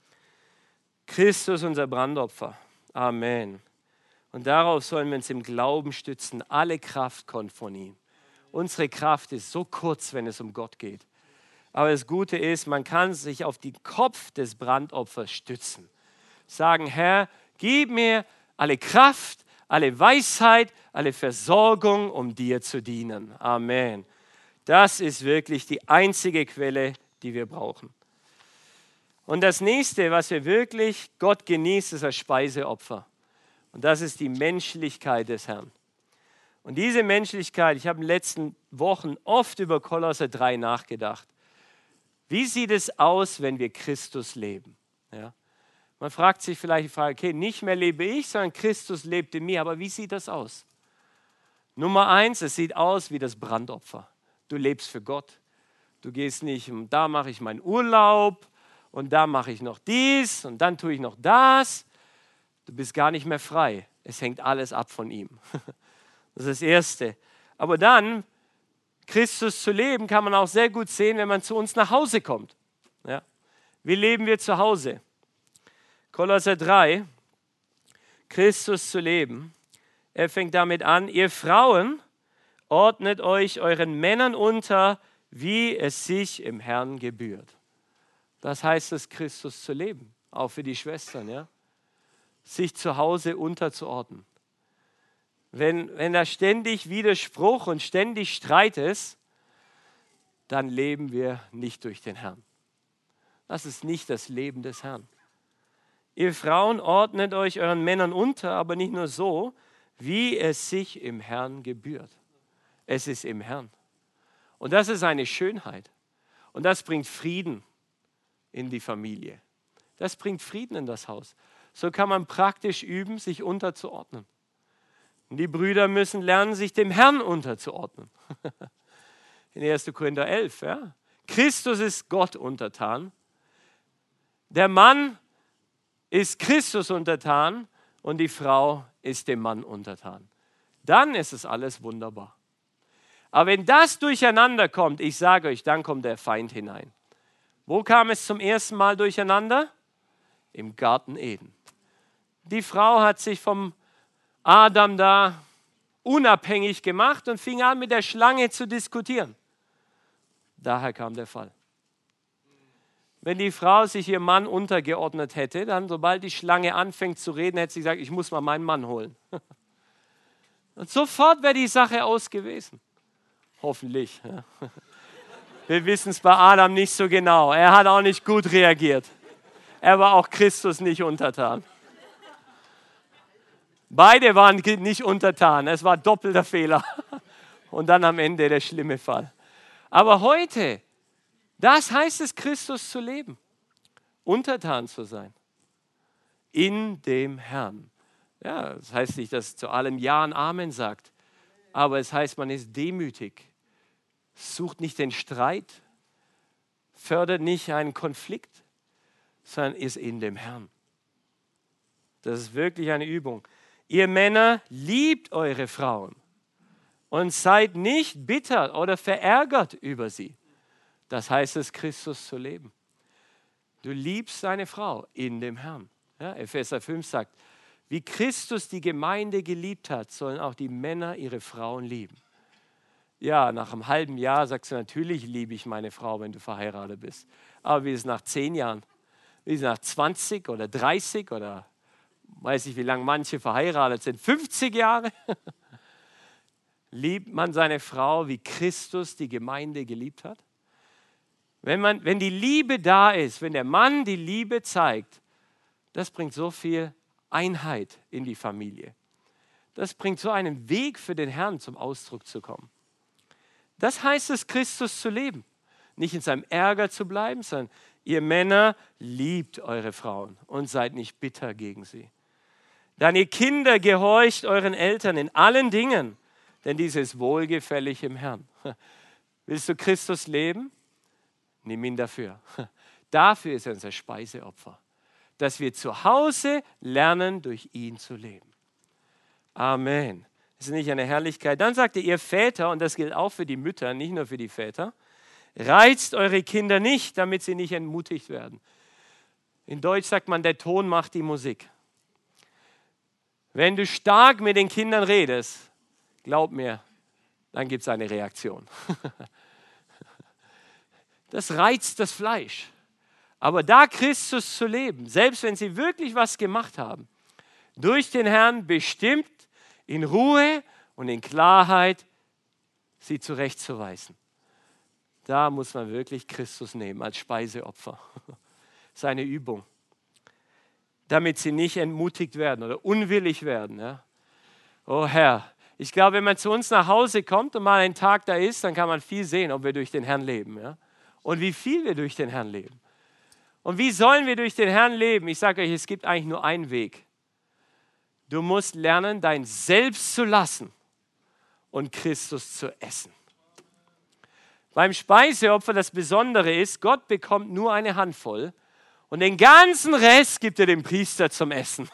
Christus, unser Brandopfer. Amen. Und darauf sollen wir uns im Glauben stützen. Alle Kraft kommt von ihm. Unsere Kraft ist so kurz, wenn es um Gott geht. Aber das Gute ist, man kann sich auf den Kopf des Brandopfers stützen. Sagen, Herr, gib mir alle Kraft, alle Weisheit, alle Versorgung, um dir zu dienen. Amen. Das ist wirklich die einzige Quelle, die wir brauchen. Und das nächste, was wir wirklich Gott genießt, ist das Speiseopfer. Und das ist die Menschlichkeit des Herrn. Und diese Menschlichkeit, ich habe in den letzten Wochen oft über Kolosser drei nachgedacht. Wie sieht es aus, wenn wir Christus leben? Ja? Man fragt sich vielleicht die Frage, okay, nicht mehr lebe ich, sondern Christus lebt in mir. Aber wie sieht das aus? Nummer eins, es sieht aus wie das Brandopfer. Du lebst für Gott. Du gehst nicht, da mache ich meinen Urlaub und da mache ich noch dies und dann tue ich noch das. Du bist gar nicht mehr frei. Es hängt alles ab von ihm. Das ist das Erste. Aber dann, Christus zu leben, kann man auch sehr gut sehen, wenn man zu uns nach Hause kommt. Ja? Wie leben wir zu Hause? Kolosser drei, Christus zu leben. Er fängt damit an, ihr Frauen, ordnet euch euren Männern unter, wie es sich im Herrn gebührt. Das heißt es, Christus zu leben, auch für die Schwestern, ja? Sich zu Hause unterzuordnen. Wenn, wenn da ständig Widerspruch und ständig Streit ist, dann leben wir nicht durch den Herrn. Das ist nicht das Leben des Herrn. Ihr Frauen, ordnet euch euren Männern unter, aber nicht nur so, wie es sich im Herrn gebührt. Es ist im Herrn. Und das ist eine Schönheit. Und das bringt Frieden in die Familie. Das bringt Frieden in das Haus. So kann man praktisch üben, sich unterzuordnen. Und die Brüder müssen lernen, sich dem Herrn unterzuordnen. In erster Korinther elf. Ja? Christus ist Gott untertan. Der Mann ist Christus untertan und die Frau ist dem Mann untertan. Dann ist es alles wunderbar. Aber wenn das durcheinander kommt, ich sage euch, dann kommt der Feind hinein. Wo kam es zum ersten Mal durcheinander? Im Garten Eden. Die Frau hat sich vom Adam da unabhängig gemacht und fing an, mit der Schlange zu diskutieren. Daher kam der Fall. Wenn die Frau sich ihrem Mann untergeordnet hätte, dann sobald die Schlange anfängt zu reden, hätte sie gesagt, ich muss mal meinen Mann holen. Und sofort wäre die Sache aus gewesen. Hoffentlich. Ja. Wir wissen es bei Adam nicht so genau. Er hat auch nicht gut reagiert. Er war auch Christus nicht untertan. Beide waren nicht untertan. Es war doppelter Fehler. Und dann am Ende der schlimme Fall. Aber heute, das heißt es, Christus zu leben. Untertan zu sein. In dem Herrn. Ja, das heißt nicht, dass zu allem Ja und Amen sagt. Aber es heißt, man ist demütig. Sucht nicht den Streit. Fördert nicht einen Konflikt. Sondern ist in dem Herrn. Das ist wirklich eine Übung. Ihr Männer, liebt eure Frauen und seid nicht bitter oder verärgert über sie. Das heißt es, Christus zu leben. Du liebst deine Frau in dem Herrn. Ja, Epheser fünf sagt, wie Christus die Gemeinde geliebt hat, sollen auch die Männer ihre Frauen lieben. Ja, nach einem halben Jahr sagst du, natürlich liebe ich meine Frau, wenn du verheiratet bist. Aber wie ist es nach zehn Jahren? Wie ist es nach zwanzig oder dreißig oder weiß ich, wie lange manche verheiratet sind, fünfzig Jahre? Liebt man seine Frau, wie Christus die Gemeinde geliebt hat? Wenn, man, wenn die Liebe da ist, wenn der Mann die Liebe zeigt, das bringt so viel Einheit in die Familie. Das bringt so einen Weg für den Herrn zum Ausdruck zu kommen. Das heißt es, Christus zu leben. Nicht in seinem Ärger zu bleiben, sondern ihr Männer, liebt eure Frauen und seid nicht bitter gegen sie. Dann ihr Kinder, gehorcht euren Eltern in allen Dingen, denn dies ist wohlgefällig im Herrn. Willst du Christus leben? Nimm ihn dafür. Dafür ist er unser Speiseopfer, dass wir zu Hause lernen, durch ihn zu leben. Amen. Das ist nicht eine Herrlichkeit. Dann sagt er, ihr Väter, und das gilt auch für die Mütter, nicht nur für die Väter, reizt eure Kinder nicht, damit sie nicht entmutigt werden. In Deutsch sagt man, der Ton macht die Musik. Wenn du stark mit den Kindern redest, glaub mir, dann gibt es eine Reaktion. Das reizt das Fleisch. Aber da Christus zu leben, selbst wenn sie wirklich was gemacht haben, durch den Herrn bestimmt, in Ruhe und in Klarheit sie zurechtzuweisen. Da muss man wirklich Christus nehmen als Speiseopfer. Seine Übung. Damit sie nicht entmutigt werden oder unwillig werden. Ja. Oh Herr, ich glaube, wenn man zu uns nach Hause kommt und mal einen Tag da ist, dann kann man viel sehen, ob wir durch den Herrn leben. Ja. Und wie viel wir durch den Herrn leben. Und wie sollen wir durch den Herrn leben? Ich sage euch, es gibt eigentlich nur einen Weg. Du musst lernen, dein Selbst zu lassen und Christus zu essen. Beim Speiseopfer das Besondere ist, Gott bekommt nur eine Handvoll und den ganzen Rest gibt er dem Priester zum Essen.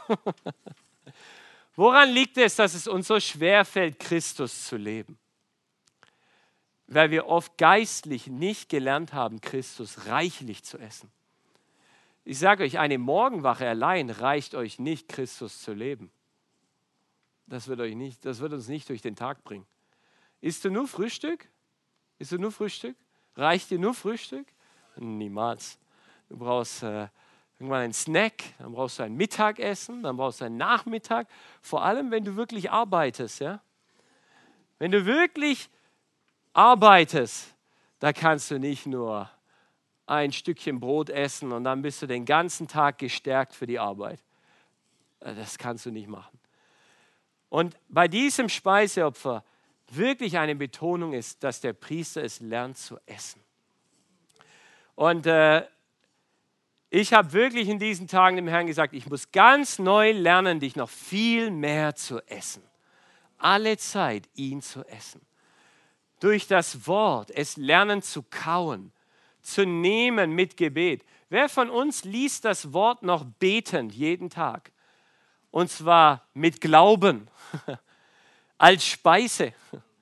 Woran liegt es, dass es uns so schwer fällt, Christus zu leben? Weil wir oft geistlich nicht gelernt haben, Christus reichlich zu essen. Ich sage euch, eine Morgenwache allein reicht euch nicht, Christus zu leben. Das wird, euch nicht, das wird uns nicht durch den Tag bringen. Isst du nur Frühstück? Isst du nur Frühstück? Reicht dir nur Frühstück? Niemals. Du brauchst äh, irgendwann einen Snack, dann brauchst du ein Mittagessen, dann brauchst du einen Nachmittag. Vor allem, wenn du wirklich arbeitest. Ja? Wenn du wirklich arbeitest, da kannst du nicht nur ein Stückchen Brot essen und dann bist du den ganzen Tag gestärkt für die Arbeit. Das kannst du nicht machen. Und bei diesem Speiseopfer wirklich eine Betonung ist, dass der Priester es lernt zu essen. Und äh, ich habe wirklich in diesen Tagen dem Herrn gesagt, ich muss ganz neu lernen, dich noch viel mehr zu essen. Alle Zeit ihn zu essen. Durch das Wort, es lernen zu kauen, zu nehmen mit Gebet. Wer von uns liest das Wort noch betend jeden Tag? Und zwar mit Glauben, als Speise.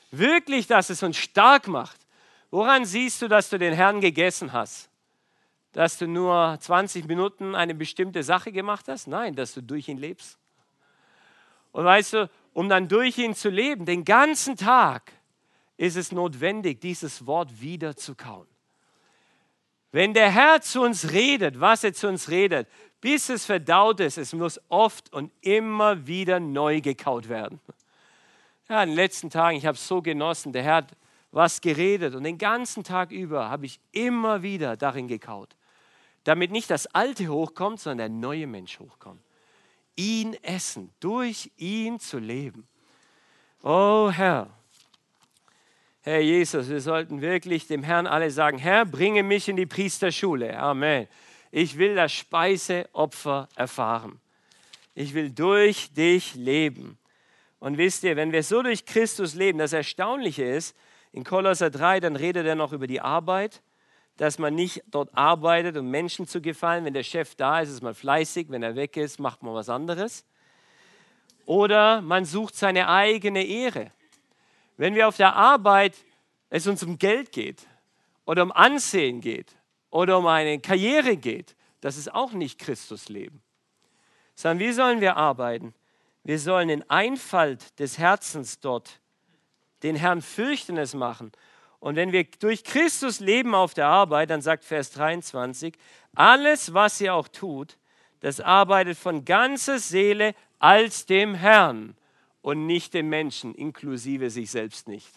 Wirklich, dass es uns stark macht. Woran siehst du, dass du den Herrn gegessen hast? Dass du nur zwanzig Minuten eine bestimmte Sache gemacht hast? Nein, dass du durch ihn lebst. Und weißt du, um dann durch ihn zu leben, den ganzen Tag, ist es notwendig, dieses Wort wieder zu kauen. Wenn der Herr zu uns redet, was er zu uns redet, bis es verdaut ist, es muss oft und immer wieder neu gekaut werden. Ja, in den letzten Tagen, ich habe es so genossen, der Herr hat was geredet und den ganzen Tag über habe ich immer wieder darin gekaut. Damit nicht das Alte hochkommt, sondern der neue Mensch hochkommt. Ihn essen, durch ihn zu leben. Oh Herr, Herr Jesus, wir sollten wirklich dem Herrn alle sagen, Herr, bringe mich in die Priesterschule. Amen. Ich will das Speiseopfer erfahren. Ich will durch dich leben. Und wisst ihr, wenn wir so durch Christus leben, das Erstaunliche ist, in Kolosser drei, dann redet er noch über die Arbeit, dass man nicht dort arbeitet, um Menschen zu gefallen. Wenn der Chef da ist, ist man fleißig. Wenn er weg ist, macht man was anderes. Oder man sucht seine eigene Ehre. Wenn wir auf der Arbeit es uns um Geld geht oder um Ansehen geht oder um eine Karriere geht, das ist auch nicht Christusleben. Sondern wie sollen wir arbeiten? Wir sollen in Einfalt des Herzens dort den Herrn fürchten es machen. Und wenn wir durch Christus leben auf der Arbeit, dann sagt Vers dreiundzwanzig, alles, was ihr auch tut, das arbeitet von ganzer Seele als dem Herrn und nicht dem Menschen, inklusive sich selbst nicht.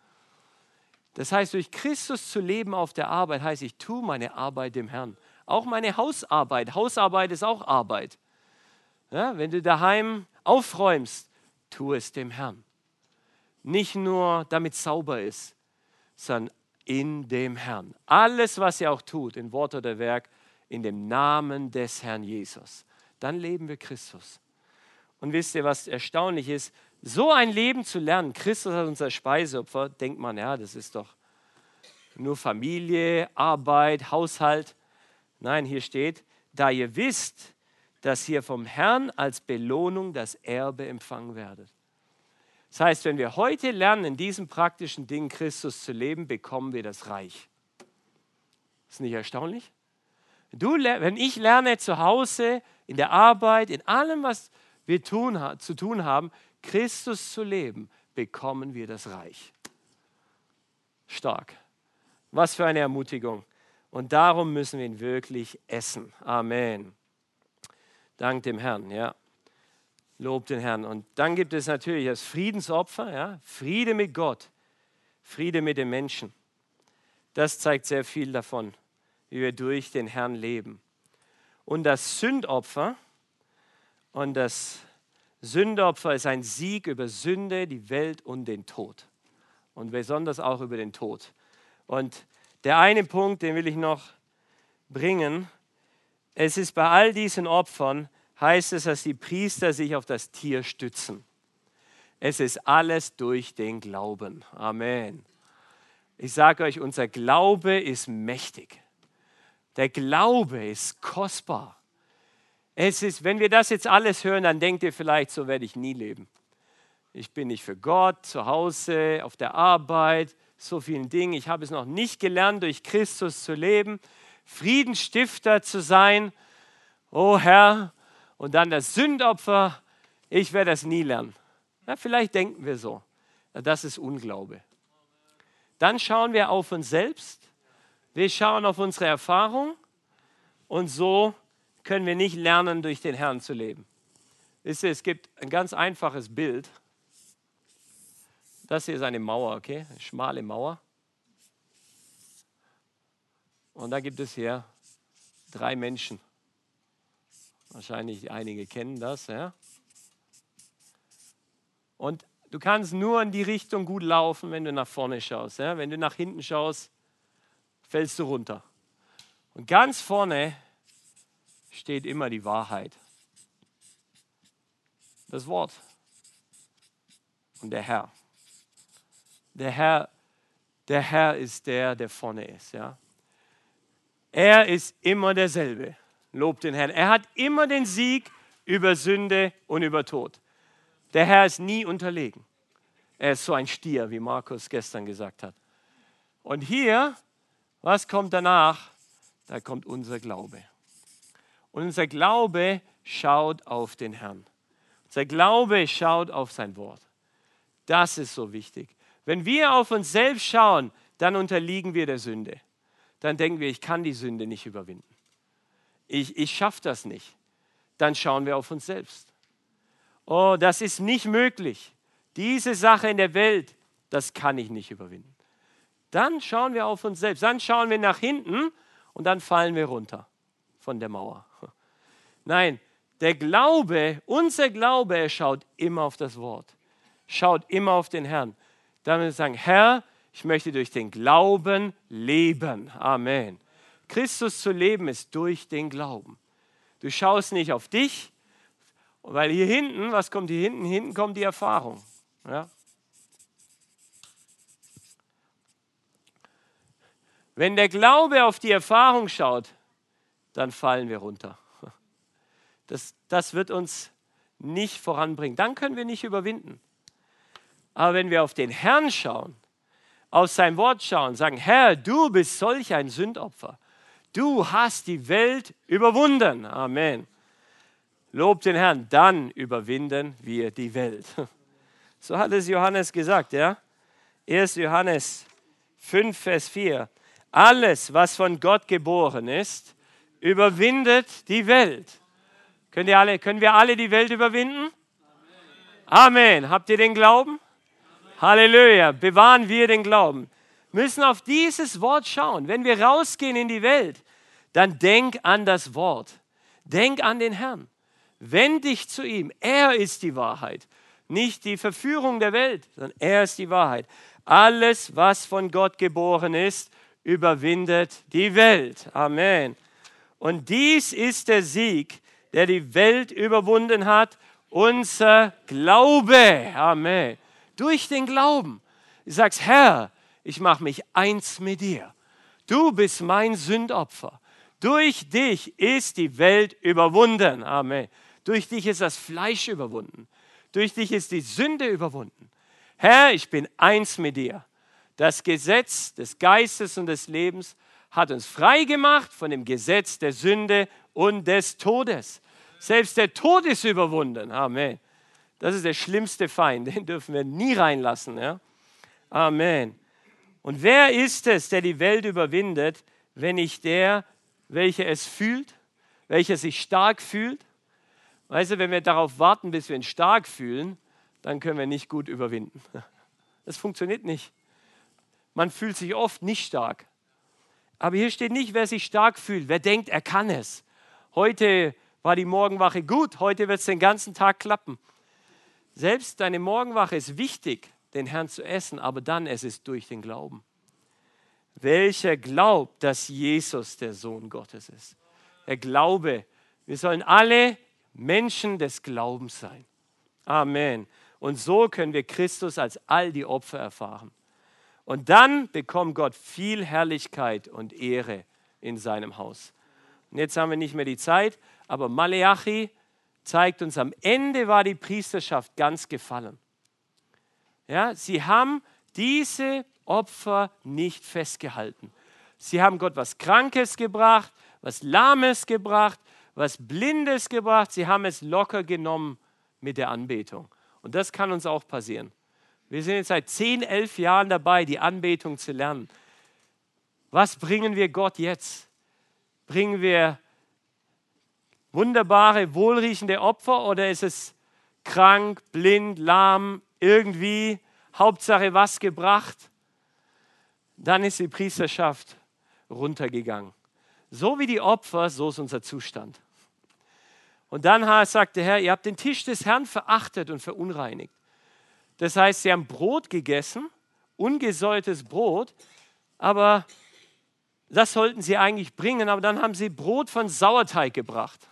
Das heißt, durch Christus zu leben auf der Arbeit, heißt, ich tue meine Arbeit dem Herrn. Auch meine Hausarbeit. Hausarbeit ist auch Arbeit. Ja, wenn du daheim aufräumst, tu es dem Herrn. Nicht nur, damit es sauber ist, sondern in dem Herrn. Alles, was ihr auch tut, in Wort oder Werk, in dem Namen des Herrn Jesus. Dann leben wir Christus. Und wisst ihr, was erstaunlich ist? So ein Leben zu lernen, Christus hat unser Speiseopfer, denkt man, ja, das ist doch nur Familie, Arbeit, Haushalt. Nein, hier steht, da ihr wisst, dass ihr vom Herrn als Belohnung das Erbe empfangen werdet. Das heißt, wenn wir heute lernen, in diesem praktischen Ding Christus zu leben, bekommen wir das Reich. Ist nicht erstaunlich? Du, wenn ich lerne zu Hause, in der Arbeit, in allem, was wir tun, zu tun haben, Christus zu leben, bekommen wir das Reich. Stark. Was für eine Ermutigung. Und darum müssen wir ihn wirklich essen. Amen. Dank dem Herrn, ja. Lob den Herrn. Und dann gibt es natürlich das Friedensopfer, ja? Friede mit Gott, Friede mit den Menschen. Das zeigt sehr viel davon, wie wir durch den Herrn leben. Und das Sündopfer, und das Sündopfer ist ein Sieg über Sünde, die Welt und den Tod. Und besonders auch über den Tod. Und der eine Punkt, den will ich noch bringen, es ist bei all diesen Opfern, heißt es, dass die Priester sich auf das Tier stützen. Es ist alles durch den Glauben. Amen. Ich sage euch, unser Glaube ist mächtig. Der Glaube ist kostbar. Es ist, wenn wir das jetzt alles hören, dann denkt ihr vielleicht, so werde ich nie leben. Ich bin nicht für Gott, zu Hause, auf der Arbeit, so vielen Dingen. Ich habe es noch nicht gelernt, durch Christus zu leben, Friedensstifter zu sein. Oh Herr, und dann das Sündopfer, ich werde das nie lernen. Ja, vielleicht denken wir so. Ja, das ist Unglaube. Dann schauen wir auf uns selbst. Wir schauen auf unsere Erfahrung. Und so können wir nicht lernen, durch den Herrn zu leben. Wisst ihr, es gibt ein ganz einfaches Bild. Das hier ist eine Mauer, okay? Eine schmale Mauer. Und da gibt es hier drei Menschen. Wahrscheinlich einige kennen das, ja. Und du kannst nur in die Richtung gut laufen, wenn du nach vorne schaust. Ja? Wenn du nach hinten schaust, fällst du runter. Und ganz vorne steht immer die Wahrheit. Das Wort. Und der Herr. Der Herr, der Herr ist der, der vorne ist. Ja? Er ist immer derselbe. Lobt den Herrn. Er hat immer den Sieg über Sünde und über Tod. Der Herr ist nie unterlegen. Er ist so ein Stier, wie Markus gestern gesagt hat. Und hier, was kommt danach? Da kommt unser Glaube. Und unser Glaube schaut auf den Herrn. Unser Glaube schaut auf sein Wort. Das ist so wichtig. Wenn wir auf uns selbst schauen, dann unterliegen wir der Sünde. Dann denken wir, ich kann die Sünde nicht überwinden. Ich, ich schaffe das nicht. Dann schauen wir auf uns selbst. Oh, das ist nicht möglich. Diese Sache in der Welt, das kann ich nicht überwinden. Dann schauen wir auf uns selbst. Dann schauen wir nach hinten und dann fallen wir runter von der Mauer. Nein, der Glaube, unser Glaube, er schaut immer auf das Wort. Schaut immer auf den Herrn. Dann müssen wir sagen, Herr, ich möchte durch den Glauben leben. Amen. Christus zu leben ist durch den Glauben. Du schaust nicht auf dich, weil hier hinten, was kommt hier hinten? Hinten kommt die Erfahrung. Ja? Wenn der Glaube auf die Erfahrung schaut, dann fallen wir runter. Das, das wird uns nicht voranbringen. Dann können wir nicht überwinden. Aber wenn wir auf den Herrn schauen, auf sein Wort schauen, sagen, Herr, du bist solch ein Sündopfer. Du hast die Welt überwunden. Amen. Lob den Herrn, dann überwinden wir die Welt. So hat es Johannes gesagt, ja? erster Johannes fünf, Vers vier. Alles, was von Gott geboren ist, überwindet die Welt. Können, die alle, können wir alle die Welt überwinden? Amen. Amen. Habt ihr den Glauben? Amen. Halleluja. Bewahren wir den Glauben. Wir müssen auf dieses Wort schauen. Wenn wir rausgehen in die Welt, dann denk an das Wort. Denk an den Herrn. Wend dich zu ihm. Er ist die Wahrheit. Nicht die Verführung der Welt, sondern er ist die Wahrheit. Alles, was von Gott geboren ist, überwindet die Welt. Amen. Und dies ist der Sieg, der die Welt überwunden hat, unser Glaube. Amen. Durch den Glauben. Du sagst, Herr, ich mache mich eins mit dir. Du bist mein Sündopfer. Durch dich ist die Welt überwunden. Amen. Durch dich ist das Fleisch überwunden. Durch dich ist die Sünde überwunden. Herr, ich bin eins mit dir. Das Gesetz des Geistes und des Lebens hat uns frei gemacht von dem Gesetz der Sünde und des Todes. Selbst der Tod ist überwunden. Amen. Das ist der schlimmste Feind, den dürfen wir nie reinlassen. Ja? Amen. Und wer ist es, der die Welt überwindet, wenn nicht der, welcher es fühlt, welcher sich stark fühlt? Weißt du, wenn wir darauf warten, bis wir uns stark fühlen, dann können wir nicht gut überwinden. Das funktioniert nicht. Man fühlt sich oft nicht stark. Aber hier steht nicht, wer sich stark fühlt, wer denkt, er kann es. Heute war die Morgenwache gut, heute wird es den ganzen Tag klappen. Selbst deine Morgenwache ist wichtig, den Herrn zu essen, aber dann es ist durch den Glauben. Welcher glaubt, dass Jesus der Sohn Gottes ist? Der Glaube. Wir sollen alle Menschen des Glaubens sein. Amen. Und so können wir Christus als all die Opfer erfahren. Und dann bekommt Gott viel Herrlichkeit und Ehre in seinem Haus. Und jetzt haben wir nicht mehr die Zeit, aber Maleachi zeigt uns, am Ende war die Priesterschaft ganz gefallen. Ja, sie haben diese Opfer nicht festgehalten. Sie haben Gott was Krankes gebracht, was Lahmes gebracht, was Blindes gebracht. Sie haben es locker genommen mit der Anbetung. Und das kann uns auch passieren. Wir sind jetzt seit zehn, elf Jahren dabei, die Anbetung zu lernen. Was bringen wir Gott jetzt? Bringen wir wunderbare, wohlriechende Opfer oder ist es krank, blind, lahm, irgendwie, Hauptsache was gebracht? Dann ist die Priesterschaft runtergegangen. So wie die Opfer, so ist unser Zustand. Und dann sagt der Herr, ihr habt den Tisch des Herrn verachtet und verunreinigt. Das heißt, sie haben Brot gegessen, ungesäuertes Brot, aber das sollten sie eigentlich bringen, aber dann haben sie Brot von Sauerteig gebracht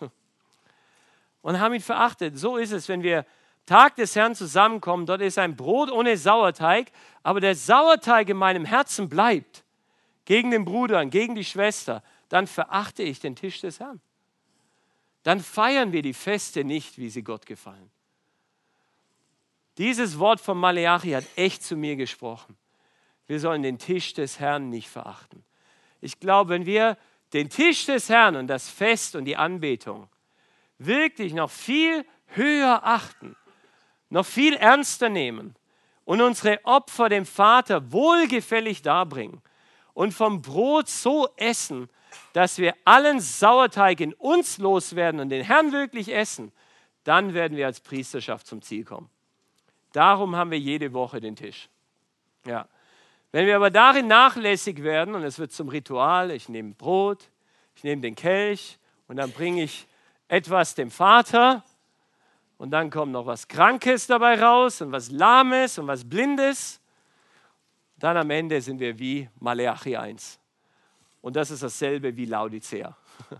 und haben ihn verachtet. So ist es, wenn wir Tag des Herrn zusammenkommen, dort ist ein Brot ohne Sauerteig, aber der Sauerteig in meinem Herzen bleibt, gegen den Bruder, gegen die Schwester, dann verachte ich den Tisch des Herrn. Dann feiern wir die Feste nicht, wie sie Gott gefallen. Dieses Wort von Maleachi hat echt zu mir gesprochen. Wir sollen den Tisch des Herrn nicht verachten. Ich glaube, wenn wir den Tisch des Herrn und das Fest und die Anbetung wirklich noch viel höher achten, noch viel ernster nehmen und unsere Opfer dem Vater wohlgefällig darbringen und vom Brot so essen, dass wir allen Sauerteig in uns loswerden und den Herrn wirklich essen, dann werden wir als Priesterschaft zum Ziel kommen. Darum haben wir jede Woche den Tisch. Ja. Wenn wir aber darin nachlässig werden und es wird zum Ritual, ich nehme Brot, ich nehme den Kelch und dann bringe ich etwas dem Vater und dann kommt noch was Krankes dabei raus und was Lahmes und was Blindes, dann am Ende sind wir wie Maleachi eins. Und das ist dasselbe wie Laodicea.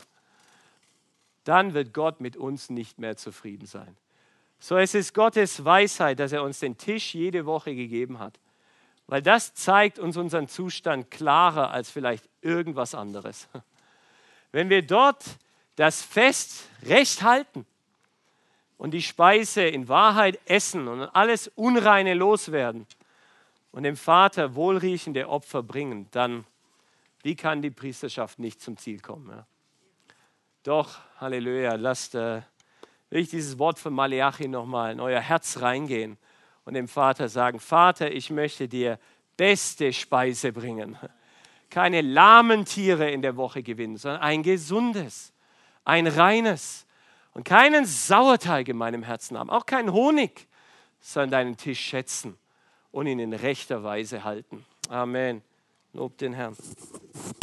Dann wird Gott mit uns nicht mehr zufrieden sein. So, es ist Gottes Weisheit, dass er uns den Tisch jede Woche gegeben hat. Weil das zeigt uns unseren Zustand klarer als vielleicht irgendwas anderes. Wenn wir dort das Fest recht halten und die Speise in Wahrheit essen und alles Unreine loswerden und dem Vater wohlriechende Opfer bringen, dann, wie kann die Priesterschaft nicht zum Ziel kommen? Ja? Doch, Halleluja, lasst äh, will ich dieses Wort von Maleachi nochmal in euer Herz reingehen und dem Vater sagen, Vater, ich möchte dir beste Speise bringen. Keine lahmen Tiere in der Woche gewinnen, sondern ein gesundes, ein reines und keinen Sauerteig in meinem Herzen haben, auch keinen Honig, sondern deinen Tisch schätzen und ihn in rechter Weise halten. Amen. Lob den Herrn.